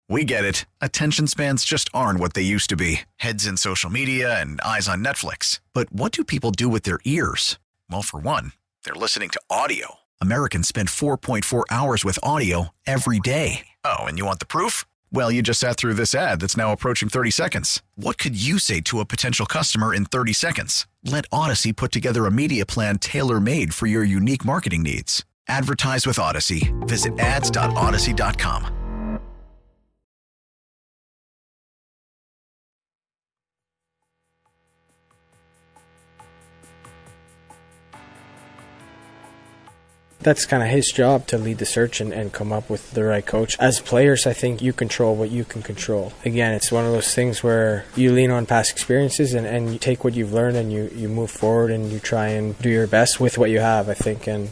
We get it. Attention spans just aren't what they used to be. Heads in social media and eyes on Netflix. But what do people do with their ears? Well, for one, they're listening to audio. Americans spend 4.4 hours with audio every day. Oh, and you want the proof? Well, you just sat through this ad that's now approaching 30 seconds. What could you say to a potential customer in 30 seconds? Let Odyssey put together a media plan tailor-made for your unique marketing needs. Advertise with Odyssey. Visit ads.odyssey.com. That's kind of his job, to lead the search and come up with the right coach. As players, I think you control what you can control. Again, it's one of those things where you lean on past experiences and you take what you've learned and you move forward and you try and do your best with what you have, I think. And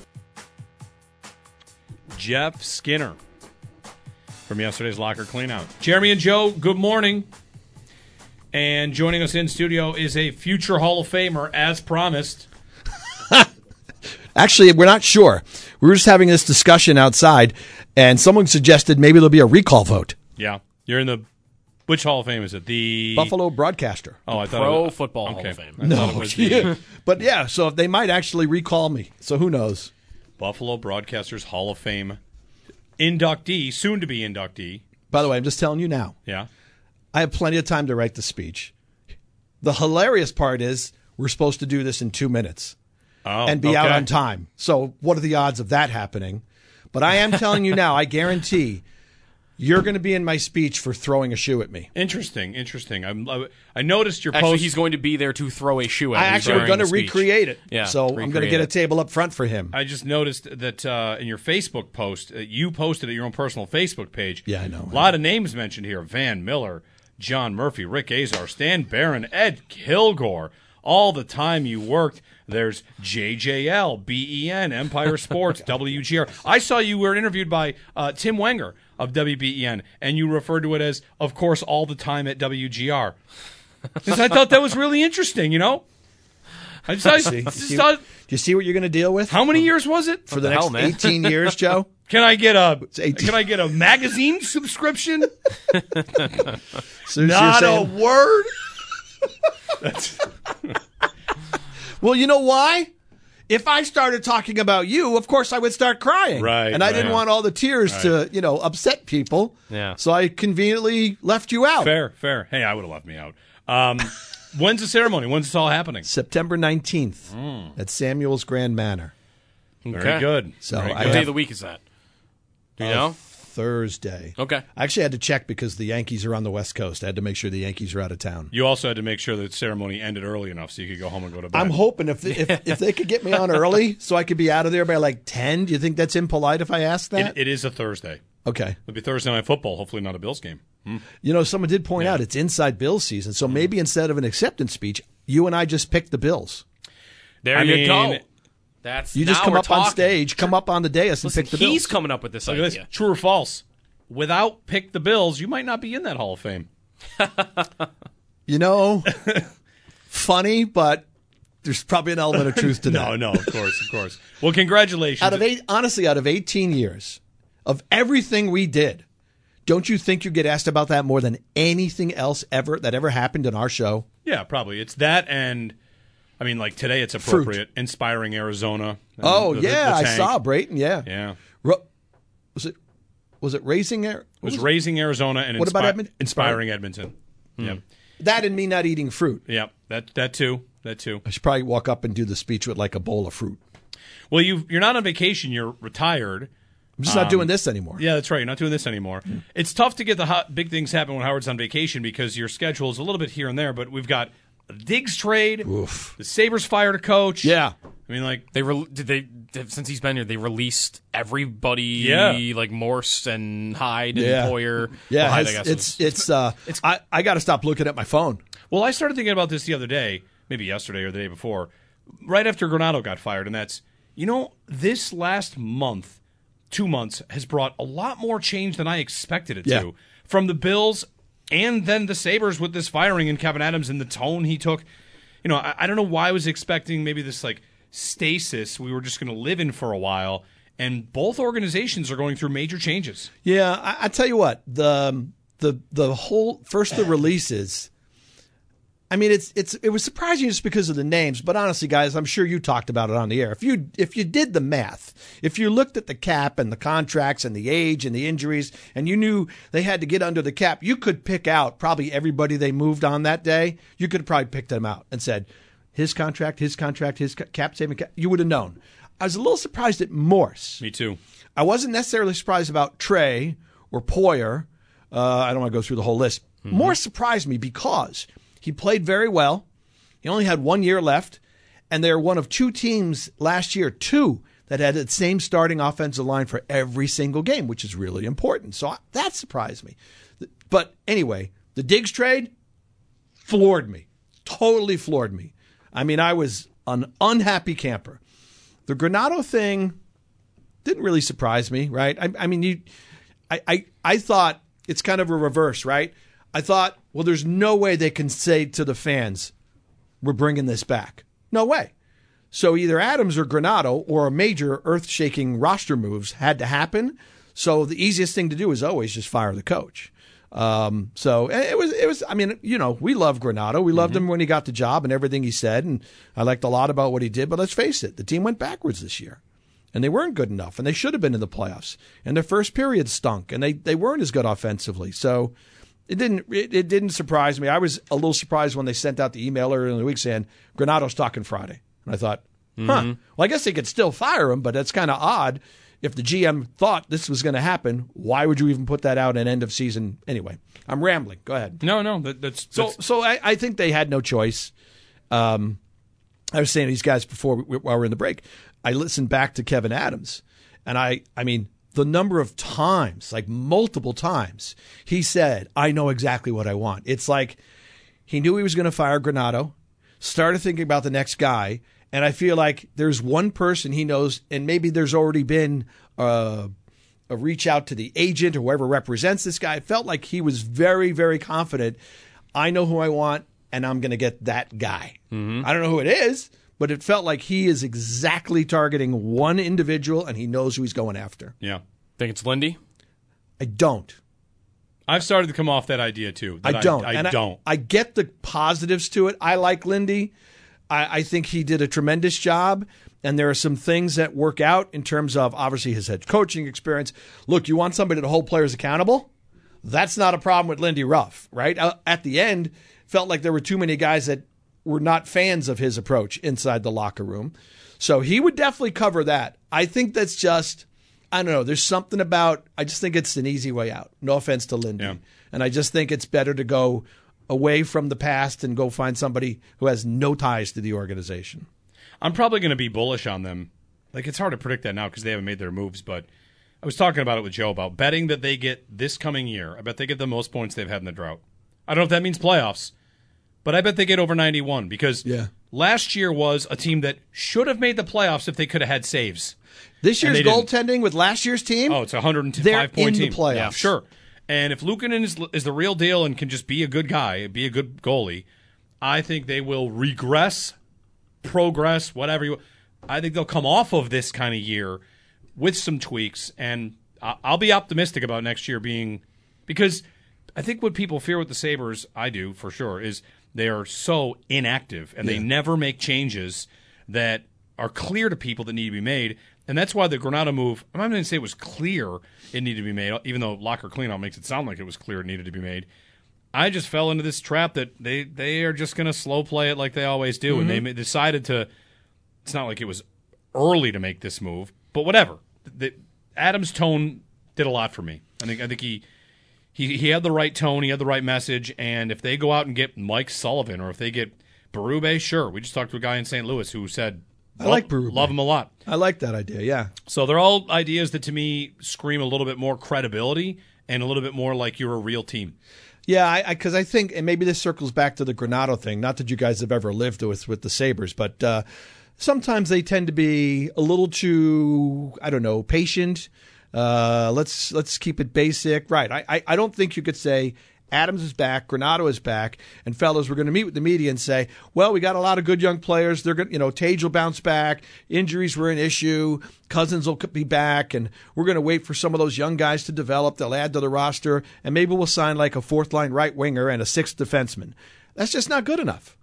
Jeff Skinner from yesterday's Locker Cleanout. Jeremy and Joe, good morning. And joining us in studio is a future Hall of Famer, as promised. Actually, we're not sure. We were just having this discussion outside, and someone suggested maybe there'll be a recall vote. Yeah. You're in the... Which Hall of Fame is it? The... Buffalo Broadcaster. Oh, I thought Pro Football Hall of Fame. No, but yeah, so they might actually recall me. So who knows? Buffalo Broadcasters Hall of Fame inductee, soon to be inductee. By the way, I'm just telling you now. Yeah. I have plenty of time to write the speech. The hilarious part is we're supposed to do this in 2 minutes. Oh, and be out on time. So what are the odds of that happening? But I am telling you now, I guarantee you're going to be in my speech for throwing a shoe at me. Interesting. I noticed your post. Actually, he's going to be there to throw a shoe at me. Actually, we're going to recreate it. Yeah, so I'm going to get a table up front for him. I just noticed that in your Facebook post, you posted at your own personal Facebook page. Yeah, I know. A lot of names mentioned here. Van Miller, John Murphy, Rick Azar, Stan Barron, Ed Kilgore. All the time you worked. There's JJL, BEN, Empire Sports, WGR. I saw you were interviewed by Tim Wenger of WBEN, and you referred to it as, of course, all the time at WGR. Because I thought that was really interesting, you know? I just thought, do you see what you're going to deal with? How many years was it? For the next 18 years, Joe? Can I get a magazine subscription? So not a word? Well, you know why? If I started talking about you, of course I would start crying. Right. And I didn't want all the tears to, upset people. Yeah. So I conveniently left you out. Fair. Hey, I would have left me out. When's the ceremony? When's this all happening? September 19th at Samuel's Grand Manor. Very good. So What day of the week is that? Do you know? Thursday. Okay. I actually had to check because the Yankees are on the West Coast. I had to make sure the Yankees are out of town. You also had to make sure that the ceremony ended early enough so you could go home and go to bed. I'm hoping if they could get me on early so I could be out of there by like 10. Do you think that's impolite if I ask that? It is a Thursday. Okay. It'll be Thursday Night Football, hopefully not a Bills game. Someone did point out it's inside Bills season, so maybe instead of an acceptance speech, you and I just pick the Bills. There you go. You just come up on stage, come up on the dais and pick the Bills. He's coming up with this idea. This. True or false? Without Pick the Bills, you might not be in that Hall of Fame. Funny, but there's probably an element of truth to that. No, of course. Well, congratulations. Out of 18 years of everything we did, don't you think you get asked about that more than anything else that ever happened in our show? Yeah, probably. It's that and, I mean, like today it's appropriate. Fruit. Inspiring Arizona. I saw Brayton, Yeah. Was it Raising Arizona? It was Raising Arizona and what about Edmonton? Inspiring Edmonton. Yeah. That and me not eating fruit. Yeah, that too. I should probably walk up and do the speech with like a bowl of fruit. Well, you're not on vacation. You're retired. I'm just not doing this anymore. Yeah, that's right. You're not doing this anymore. It's tough to get the big things happen when Howard's on vacation because your schedule is a little bit here and there, but we've got a Diggs trade. Oof. The Sabres fired a coach. Yeah. I mean, like since he's been here, they released everybody, like Morse and Hyde and Poyer. Yeah, Hyde, I guess I got to stop looking at my phone. Well, I started thinking about this the other day, maybe yesterday or the day before, right after Granato got fired, and that's, this last month, 2 months, has brought a lot more change than I expected it to. From the Bills and then the Sabres with this firing and Kevin Adams and the tone he took. I don't know why I was expecting maybe this, like, stasis we were just going to live in for a while, and both organizations are going through major changes. Yeah, I tell you what, the the whole first the releases. I mean, it was surprising just because of the names, but honestly, guys, I'm sure you talked about it on the air. If you did the math, if you looked at the cap and the contracts and the age and the injuries, and you knew they had to get under the cap, you could pick out probably everybody they moved on that day. You could probably pick them out and said, his contract, his cap saving cap. You would have known. I was a little surprised at Morse. Me too. I wasn't necessarily surprised about Trey or Poyer. I don't want to go through the whole list. Morse surprised me because he played very well. He only had 1 year left, and they're one of two teams last year, that had the same starting offensive line for every single game, which is really important. So that surprised me. But anyway, the Diggs trade floored me, totally floored me. I mean, I was an unhappy camper. The Granato thing didn't really surprise me, right? I thought it's kind of a reverse, right? I thought, well, there's no way they can say to the fans, we're bringing this back. No way. So either Adams or Granato or a major earth-shaking roster moves had to happen. So the easiest thing to do is always just fire the coach. So it was. I mean, we love Granato. We loved him when he got the job and everything he said, and I liked a lot about what he did. But let's face it, the team went backwards this year, and they weren't good enough, and they should have been in the playoffs. And their first period stunk, and they weren't as good offensively. So it didn't surprise me. I was a little surprised when they sent out the email earlier in the week saying Granato's talking Friday, and I thought, well, I guess they could still fire him, but that's kind of odd. If the GM thought this was going to happen, why would you even put that out at end of season? Anyway, I'm rambling. Go ahead. No, that's... So I think they had no choice. I was saying to these guys before while we're in the break, I listened back to Kevin Adams, and I mean, the number of times, like multiple times, he said, I know exactly what I want. It's like he knew he was going to fire Granato, started thinking about the next guy, and I feel like there's one person he knows, and maybe there's already been a reach out to the agent or whoever represents this guy. It felt like he was very, very confident. I know who I want, and I'm going to get that guy. I don't know who it is, but it felt like he is exactly targeting one individual, and he knows who he's going after. Yeah. Think it's Lindy? I don't. I've started to come off that idea, too. I don't. I don't. I get the positives to it. I like Lindy. I think he did a tremendous job, and there are some things that work out in terms of, obviously, his head coaching experience. Look, you want somebody to hold players accountable? That's not a problem with Lindy Ruff, right? At the end, felt like there were too many guys that were not fans of his approach inside the locker room. So he would definitely cover that. I think that's just, I don't know, there's something about, I just think it's an easy way out. No offense to Lindy. Yeah. And I just think it's better to go away from the past and go find somebody who has no ties to the organization. I'm probably going to be bullish on them. Like, it's hard to predict that now because they haven't made their moves, but I was talking about it with Joe about betting that they get this coming year. I bet they get the most points they've had in the drought. I don't know if that means playoffs, but I bet they get over 91 because last year was a team that should have made the playoffs if they could have had saves. This year's goaltending with last year's team? Oh, it's a 105-point team. They're in the playoffs. Yeah, sure. And if Luukkonen is the real deal and can just be a good guy, be a good goalie, I think they will regress, progress, whatever. I think they'll come off of this kind of year with some tweaks, and I'll be optimistic about next year being – because I think what people fear with the Sabres, I do for sure, is they are so inactive, and they never make changes that are clear to people that need to be made. And that's why the Granato move, I'm not going to say it was clear it needed to be made, even though locker cleanout makes it sound like it was clear it needed to be made. I just fell into this trap that they are just going to slow play it like they always do. And they decided to, it's not like it was early to make this move, but whatever. Adams' tone did a lot for me. I think he had the right tone, he had the right message, and if they go out and get Mike Sullivan or if they get Berube, sure. We just talked to a guy in St. Louis who said, I like Berube. Love him a lot. I like that idea, yeah. So they're all ideas that to me scream a little bit more credibility and a little bit more like you're a real team. Yeah, because I think, and maybe this circles back to the Granato thing, not that you guys have ever lived with the Sabres, but sometimes they tend to be a little too, I don't know, patient. Let's keep it basic. Right. I don't think you could say Adams is back, Granato is back, and fellas, we're going to meet with the media and say, well, we got a lot of good young players. They're going, Tage will bounce back. Injuries were an issue. Cousins will be back, and we're going to wait for some of those young guys to develop. They'll add to the roster, and maybe we'll sign like a fourth-line right winger and a sixth defenseman. That's just not good enough.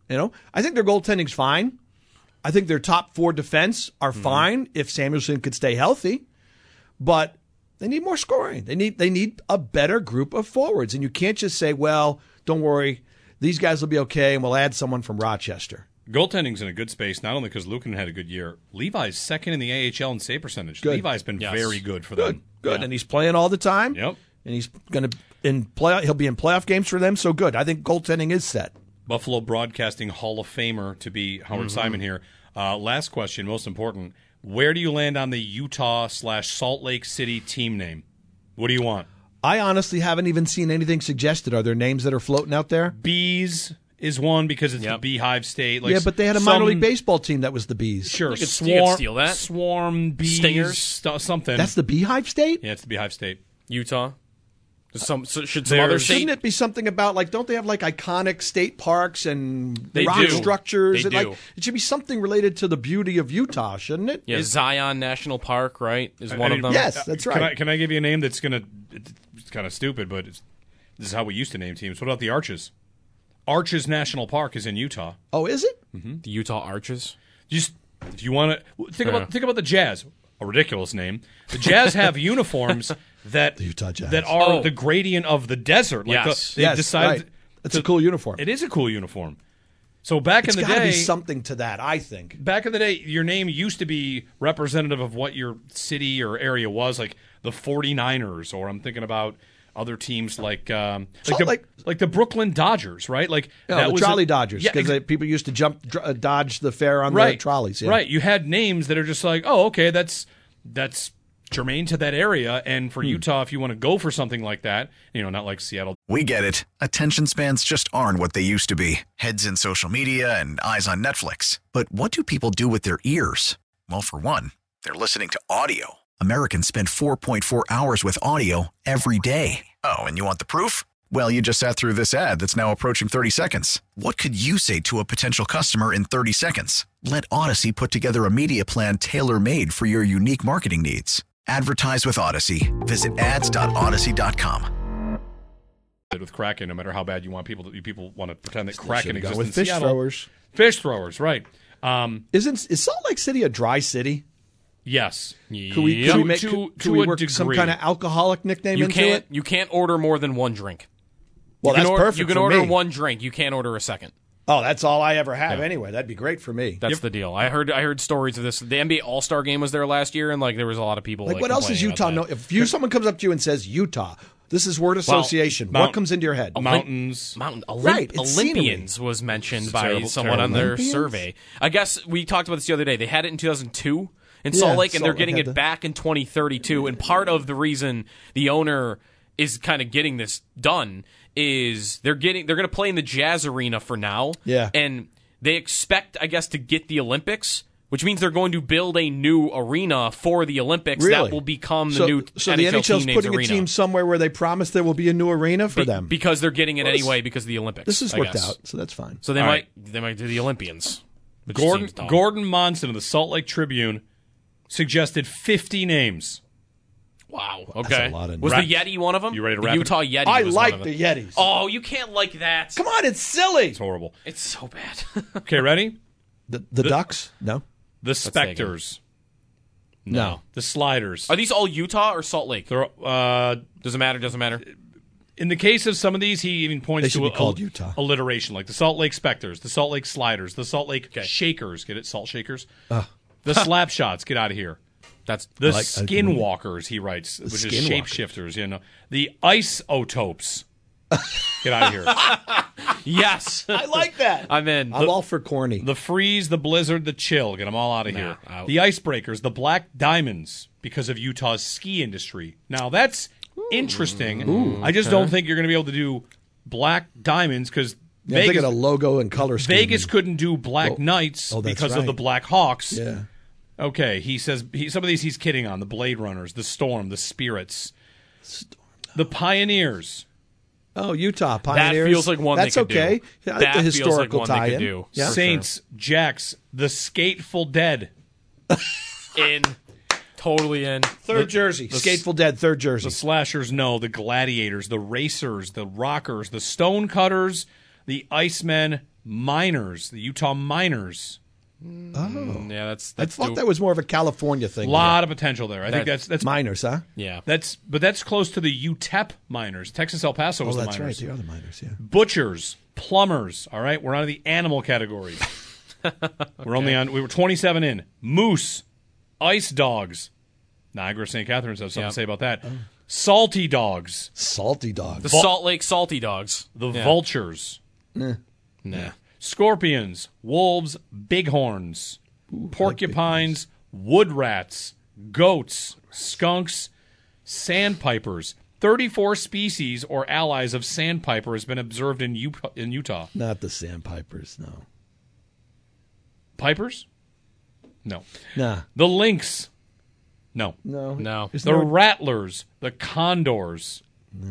I think their goaltending's fine. I think their top 4 defense are fine if Samuelsson could stay healthy, but they need more scoring. They need a better group of forwards, and you can't just say, well, don't worry, these guys will be okay, and we'll add someone from Rochester. Goaltending's in a good space, not only because Luukkonen had a good year. Levi's second in the AHL in save percentage. Good. Levi's been very good for them. Good, and he's playing all the time. Yep. And he's going to he'll be in playoff games for them, so good. I think goaltending is set. Buffalo Broadcasting Hall of Famer to be Howard Simon here. Last question, most important. Where do you land on the Utah/Salt Lake City team name? What do you want? I honestly haven't even seen anything suggested. Are there names that are floating out there? Bees is one because it's the Beehive State. Like but they had a minor league baseball team that was the Bees. Sure, you could steal that. Swarm, Bees, Stingers, something. That's the Beehive State? Yeah, it's the Beehive State. Other Shouldn't it be something about, like, don't they have, like, iconic state parks and rock structures? They do. It should be something related to the beauty of Utah, shouldn't it? Yeah, Zion National Park, right, is one of them. Yes, that's right. Can I give you a name that's going to – it's kind of stupid, but this is how we used to name teams. What about the Arches? Arches National Park is in Utah. Oh, is it? Mm-hmm. The Utah Arches? Just if you want to – think about the Jazz. A ridiculous name. The Jazz have uniforms that the Utah Jazz. that are the gradient of the desert. Like they decided right. That's a cool uniform. It is a cool uniform. So back in the day, it's got to be something to that, I think. Back in the day, your name used to be representative of what your city or area was, like the 49ers, or I'm thinking about other teams like the Brooklyn Dodgers, right? Like the trolley Dodgers, because people used to dodge the fare on the trolleys. Yeah. Right. You had names that are just like, oh, okay, that's germane to that area. And for Utah, if you want to go for something like that, not like Seattle. We get it. Attention spans just aren't what they used to be. Heads in social media and eyes on Netflix. But what do people do with their ears? Well, for one, they're listening to audio. Americans spend 4.4 hours with audio every day. Oh, and you want the proof? Well, you just sat through this ad that's now approaching 30 seconds. What could you say to a potential customer in 30 seconds? Let Odyssey put together a media plan tailor-made for your unique marketing needs. Advertise with Odyssey. Visit ads.odyssey.com. With Kraken, no matter how bad you want people want to pretend that Kraken exists with in fish Seattle. throwers. Fish throwers, right. Is Salt Lake City a dry city? Yes. Could we work some kind of alcoholic nickname into it? You can't order more than one drink. Well, that's perfect. You can order one drink. You can't order a second. Oh, that's all I ever have anyway. That'd be great for me. That's the deal. I heard stories of this. The NBA All-Star Game was there last year, and there was a lot of people. What else is Utah? If someone comes up to you and says Utah, this is word association. What comes into your head? Mountains. Olympians was mentioned by someone on their survey. I guess we talked about this the other day. They had it in 2002 in Salt Lake, and they're getting it back in 2032. And part of the reason the owner is kind of getting this done is they're going to play in the Jazz Arena for now. Yeah. And they expect, I guess, to get the Olympics, which means they're going to build a new arena for the Olympics that will become the new So NHL the NHL's team putting arena. a team somewhere where they promise there will be a new arena for them. Because they're getting it anyway because of the Olympics. This has worked out, so that's fine. So they might do the Olympians. Gordon Monson of the Salt Lake Tribune suggested 50 names. Wow. Okay. That's a lot of was the Yeti one of them? You ready to the wrap Utah it? Yeti I was like one of them. the Yetis. Oh, you can't like that. Come on, it's silly. It's horrible. It's so bad. Okay, ready? The Ducks? No. The Specters. No. The Sliders. Are these all Utah or Salt Lake? Doesn't matter. Doesn't matter. In the case of some of these, he even points to called Utah. alliteration, like the Salt Lake Specters, the Salt Lake Sliders, the Salt Lake Shakers. Get it? Salt Shakers? The Slapshots. Get out of here. That's the Skinwalkers, he writes, which is shapeshifters. The Isotopes. Get out of here. Yes. I like that. I'm in. I'm all for corny. The Freeze, the Blizzard, the Chill. Get them all out of here. Out. The Icebreakers, the Black Diamonds, because of Utah's ski industry. Now, that's interesting. I just don't think you're going to be able to do Black Diamonds because I'm thinking a logo and color scheme. Vegas couldn't do Black Knights because of the Black Hawks. Yeah. Okay, he says some of these he's kidding on. The Blade Runners, the Storm, the Spirits, the Pioneers. Oh, Utah Pioneers. That feels like one That's they could okay. do. Yeah, I like the historical tie-in. Do. Yeah. Saints, Jacks, the Skateful Dead. In. Totally in. Third jersey. Skateful Dead, third jersey. The Slashers, no. The Gladiators, the Racers, the Rockers, the Stonecutters, the Icemen, Miners, the Utah Miners. Oh. Yeah, that's I thought that was more of a California thing. A lot of potential there. I think that's Miners, huh? Yeah. But that's close to the UTEP Miners. Texas El Paso was the that's Miners. right. The other Miners, yeah. Butchers, plumbers. All right, we're on to the animal category. We were 27 in. Moose, ice dogs. Niagara St. Catharines have something to say about that. Salty dogs. Salty dogs. The Salt Lake Salty Dogs. The vultures. Nah. Scorpions, wolves, bighorns, porcupines, wood rats, goats, skunks, sandpipers. 34 species or allies of sandpiper has been observed in Utah. Not the sandpipers, no. Pipers? No. Nah. The lynx? No. No. The rattlers, the condors.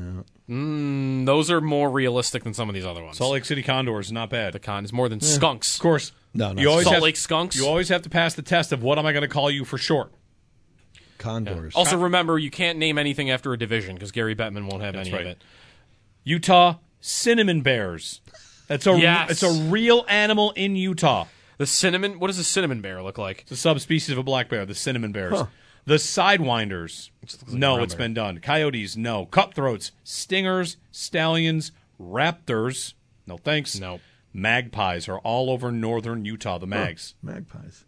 Those are more realistic than some of these other ones. Salt Lake City condors, not bad. The con is more than skunks. Of course. No, you always Salt Lake skunks. You always have to pass the test of what am I going to call you for short. Condors. Also, remember, you can't name anything after a division because Gary Bettman won't have any of it. Utah cinnamon bears. It's a real animal in Utah. The cinnamon. What does a cinnamon bear look like? It's a subspecies of a black bear. The cinnamon bears. The sidewinders. No, it's been done. Coyotes. No. Cutthroats. Stingers. Stallions. Raptors. No thanks. No. Magpies are all over northern Utah. The Mags. Magpies.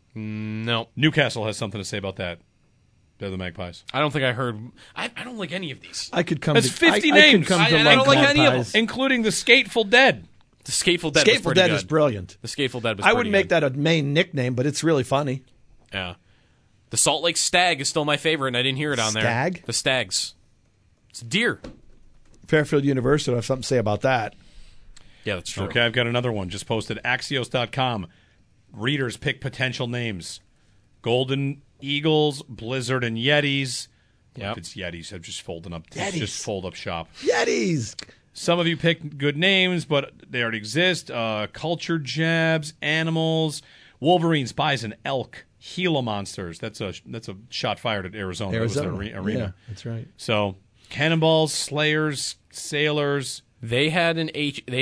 No. Newcastle has something to say about that. They're the Magpies. I don't think I heard. I don't like any of these. I could come. That's 50 names. I don't like any of them, including the Skateful Dead. The Skateful Dead. Skateful Dead is brilliant. The Skateful Dead was. I wouldn't make that a main nickname, but it's really funny. Yeah. The Salt Lake Stag is still my favorite, and I didn't hear it on there. Stag? The Stags. It's a deer. Fairfield University will have something to say about that. Yeah, that's true. Okay, I've got another one just posted. Axios.com. Readers pick potential names. Golden Eagles, Blizzard, and Yetis. Yep. If it's Yetis, I'm just folding up. Yetis. Just fold up shop. Yetis. Some of you picked good names, but they already exist. Culture Jabs, Animals, Wolverines, Bison, Elk, Gila Monsters. That's a shot fired at Arizona. It was an arena. Yeah, that's right. So Cannonballs, Slayers, Sailors. They had an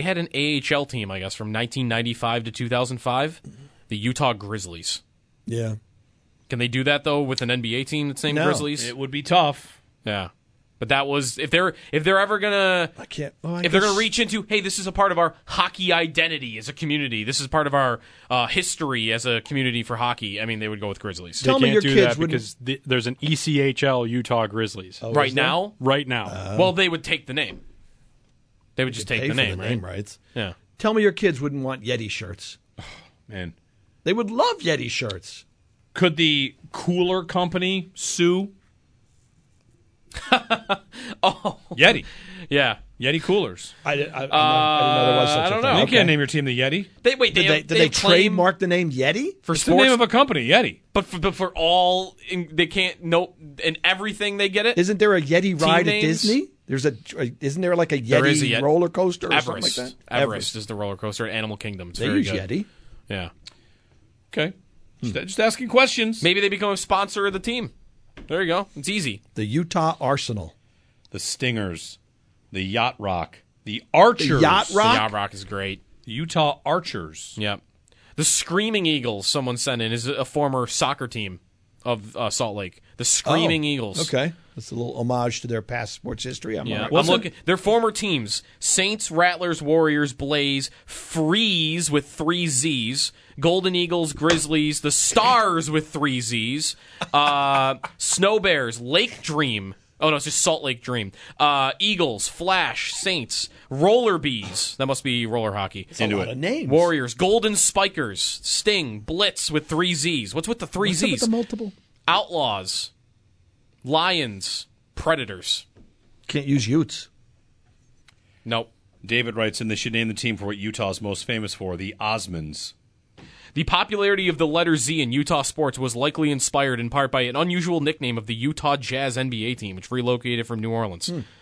AHL team, I guess, from 1995 to 2005. The Utah Grizzlies. Yeah. Can they do that though with an NBA team that's named No. Grizzlies? It would be tough. Yeah. But that was if they're ever gonna they're gonna reach into, hey, this is a part of our hockey identity as a community. This is part of our history as a community for hockey. I mean, they would go with Grizzlies. They can't do that because there's an ECHL Utah Grizzlies right now. Right now. Well, they would take the name. They would just take the name, right? Rights. Yeah. Tell me your kids wouldn't want Yeti shirts. Man, they would love Yeti shirts. Could the cooler company sue? Yeti. Yeah. Yeti coolers. I didn't know there was such a thing. know. You can't name your team the Yeti. Did they trademark the name Yeti? For It's sports? the name of a company, Yeti. But for all, they can't, in everything they get it? Isn't there a Yeti ride at names? Disney? Isn't there like a There is Yeti roller coaster or Everest. something like that? Everest is the roller coaster at Animal Kingdom. It's They very use good. Yeti. Yeah. Okay. Just asking questions. Maybe they become a sponsor of the team. There you go. It's easy. The Utah Arsenal. The Stingers. The Yacht Rock. The Archers. The Yacht Rock? The Yacht Rock is great. The Utah Archers. Yep. The Screaming Eagles, someone sent in, is a former soccer team of Salt Lake. The Screaming Eagles. Okay. That's a little homage to their past sports history. I'm looking. Their former teams: Saints, Rattlers, Warriors, Blaze, Freeze with 3 Z's, Golden Eagles, Grizzlies, the Stars with 3 Z's, Snow Bears, Lake Dream. Oh, no, it's just Salt Lake Dream. Eagles, Flash, Saints, Roller Bees. That must be roller hockey. It's a lot of names. Warriors, Golden Spikers, Sting, Blitz with 3 Z's. What's with the 3 Z's? What's up with the multiple? Outlaws, Lions, Predators. Can't use Utes. Nope. David writes in, they should name the team for what Utah is most famous for, the Osmonds. The popularity of the letter Z in Utah sports was likely inspired in part by an unusual nickname of the Utah Jazz NBA team, which relocated from New Orleans.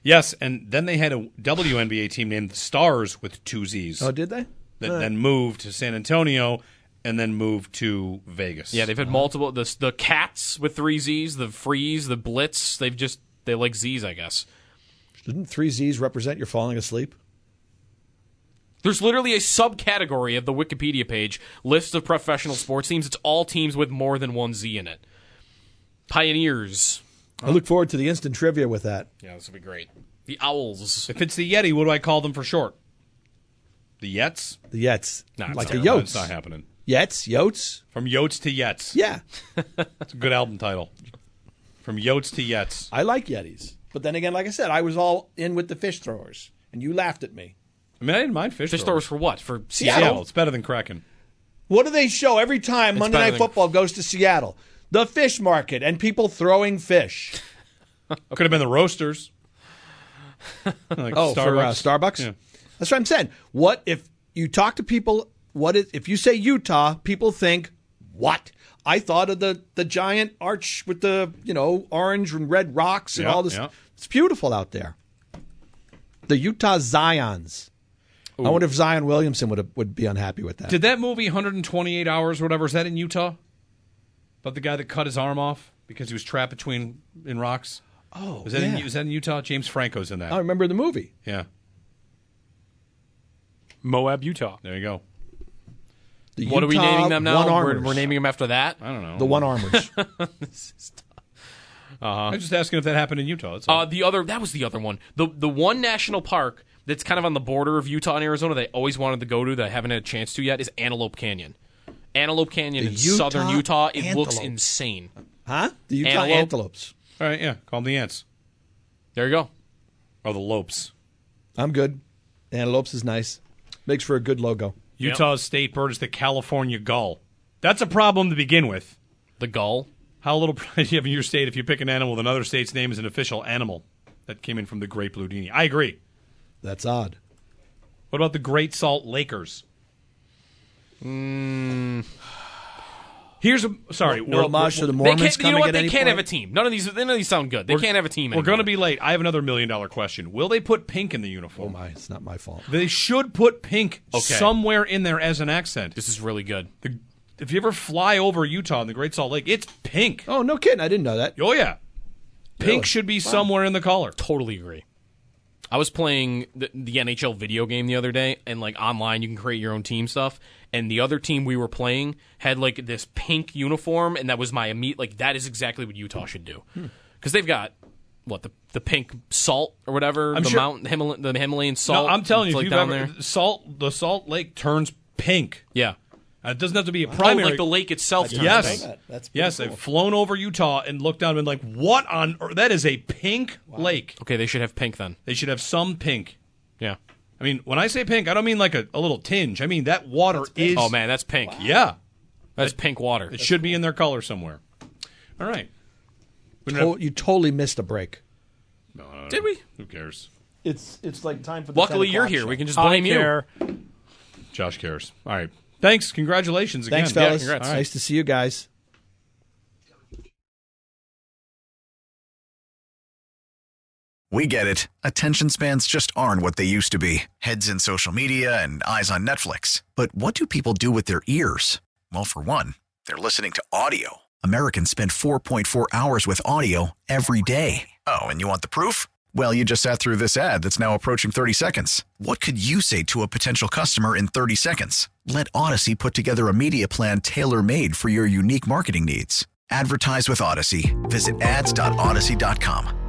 Yes, and then they had a WNBA team named the Stars with 2 Zs. Oh, did they? That then moved to San Antonio and then moved to Vegas. Yeah, they've had multiple. The Cats with 3 Zs, the Freeze, the Blitz. They like Zs, I guess. Didn't 3 Zs represent you're falling asleep? There's literally a subcategory of the Wikipedia page, list of professional sports teams. It's all teams with more than 1 Z in it. Pioneers. I look forward to the instant trivia with that. Yeah, this will be great. The Owls. If it's the Yeti, what do I call them for short? The Yets? The Yets. No, like the No, Yotes. it's not happening. Yets? Yotes? From Yotes to Yets. Yeah. It's a good album title. From Yotes to Yets. I like Yetis. But then again, like I said, I was all in with the fish throwers, and you laughed at me. I mean, I didn't mind fish throwers for what? For Seattle. It's better than Kraken. What do they show every time Monday Night Football goes to Seattle? The fish market and people throwing fish. Could have been the Roasters. Like Starbucks. For Starbucks? Yeah. That's what I'm saying. What if you talk to people, if you say Utah, people think, what? I thought of the giant arch with the, orange and red rocks and all this. Yeah. It's beautiful out there. The Utah Zions. Ooh. I wonder if Zion Williamson would be unhappy with that. Did that movie 128 Hours or whatever, is that in Utah? About the guy that cut his arm off because he was trapped in rocks? Oh, was that in Utah? James Franco's in that. I remember the movie. Yeah. Moab, Utah. There you go. What are we naming them now? We're naming them after that? I don't know. The One-Armers. I'm just asking if that happened in Utah. That was the other one. The one national park that's kind of on the border of Utah and Arizona that I always wanted to go to that I haven't had a chance to yet is Antelope Canyon. Antelope Canyon in southern Utah, it looks insane. Huh? The Utah Antelopes. All right, yeah. Call them the Ants. There you go. Or the Lopes. I'm good. Antelopes is nice. Makes for a good logo. Utah's state bird is the California gull. That's a problem to begin with. The gull? How little pride do you have in your state if you pick an animal with another state's name as an official animal? That came in from the Great Blue Dini. I agree. That's odd. What about the Great Salt Lakers? Here's no homage to the Mormons coming. You know what? They can't point? have a team. None of these sound good. They can't have a team anymore. We're going to be late. I have another $1 million question. Will they put pink in the uniform? Oh my! It's not my fault. They should put pink somewhere in there as an accent. This is really good. If you ever fly over Utah in the Great Salt Lake, it's pink. Oh, no kidding. I didn't know that. Oh, yeah. Pink should be somewhere in the color. Totally agree. I was playing the NHL video game the other day, and online you can create your own team stuff. And the other team we were playing had this pink uniform, and that was my immediate that is exactly what Utah should do because they've got the pink salt or whatever the Himalayan salt. No, I'm telling you, if you've ever, the Salt Lake turns pink. Yeah. It doesn't have to be a primary. Like the lake itself. Yes. That's yes, cool. They've flown over Utah and looked down and been like, what on earth? That is a pink lake. Okay, they should have pink then. They should have some pink. Yeah. I mean, when I say pink, I don't mean like a little tinge. I mean, that water is... Oh, man, that's pink. Wow. Yeah. That's pink water. It should be in their color somewhere. All right. You totally missed a break. No. Did we? Who cares? It's like time for the Luckily, you're here. Show. We can just blame you. Josh cares. All right. Thanks. Congratulations again. Thanks, fellas. Yeah, nice to see you guys. We get it. Attention spans just aren't what they used to be. Heads in social media and eyes on Netflix. But what do people do with their ears? Well, for one, they're listening to audio. Americans spend 4.4 hours with audio every day. Oh, and you want the proof? Well, you just sat through this ad that's now approaching 30 seconds. What could you say to a potential customer in 30 seconds? Let Odyssey put together a media plan tailor-made for your unique marketing needs. Advertise with Odyssey. Visit ads.odyssey.com.